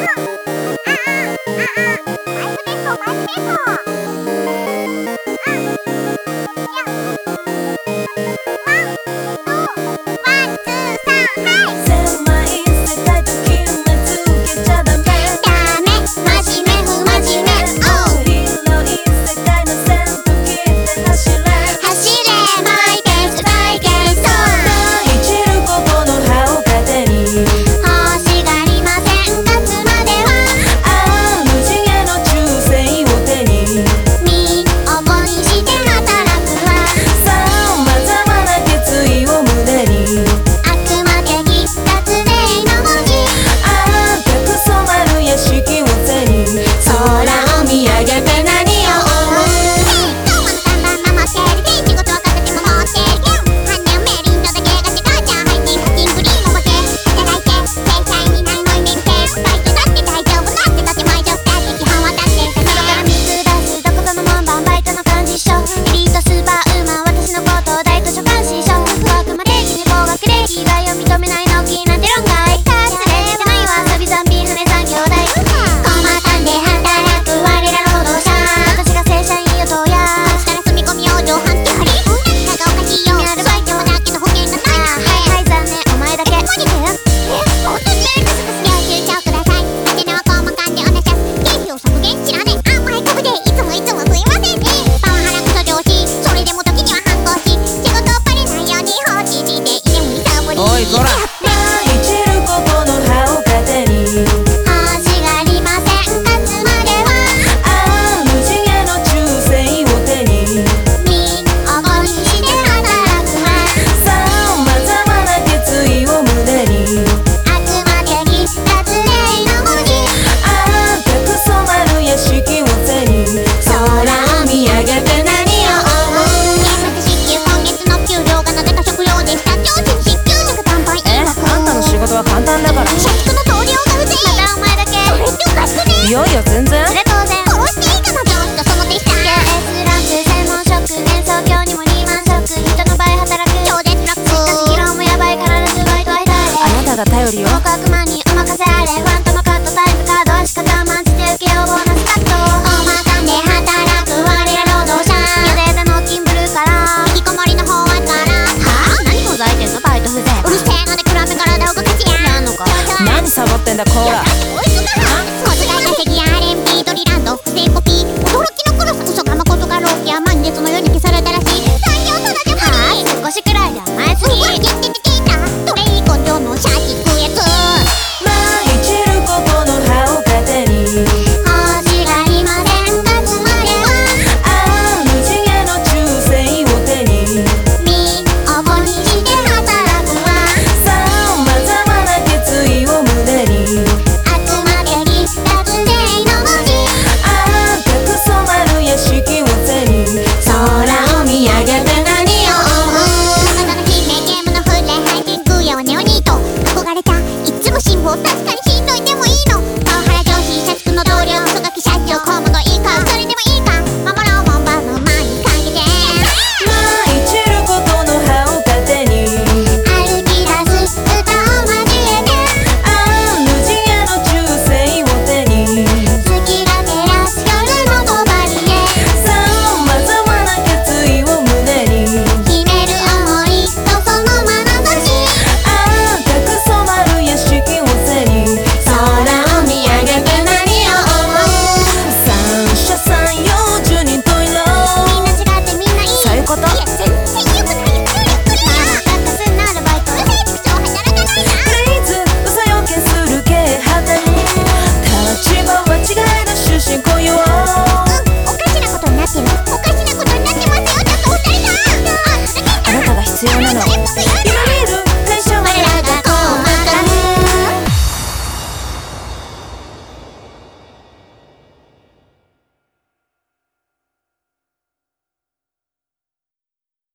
いやいや全然。 それ当然殺していいかな上司とその手下。KS ランプ専門職年早教にもリーマンショック。人の倍働く超絶楽。しかし疲労もやばいからラジバイトは痛い。 あなたが頼りよ。 合格マンにお任せあれ。ファントのカットタイムカードはしか我慢して受けようボーナスカット。大まかんで働く我ら労働者。やでだの金ブルーから引きこもりの方はからはぁ何ほざいてんのバイト風情。うるせえので暗め体を動かしややんのか。 何サボってんだコーラ。 こいつだなもつがい化石やRMPドリランド不正コピー驚きの黒さ嘘か誠かローキや満月のように消されたらしい。残業ただじゃ無理。少しくらいで甘えすぎ。うわ言ってて聞いたトレイ根性のシャチ食うやつ。 舞い散るここの葉を糧に星がいませんかつまではあの地への忠誠を手に身を粉にして働くわ。 さまざまな決意を胸にあくまでに達成の文字。 赤く染まる屋敷を背に空を見上げて何を思う。体の姫ゲームのフレハイティングやはネオニート憧れたいつも辛抱確かに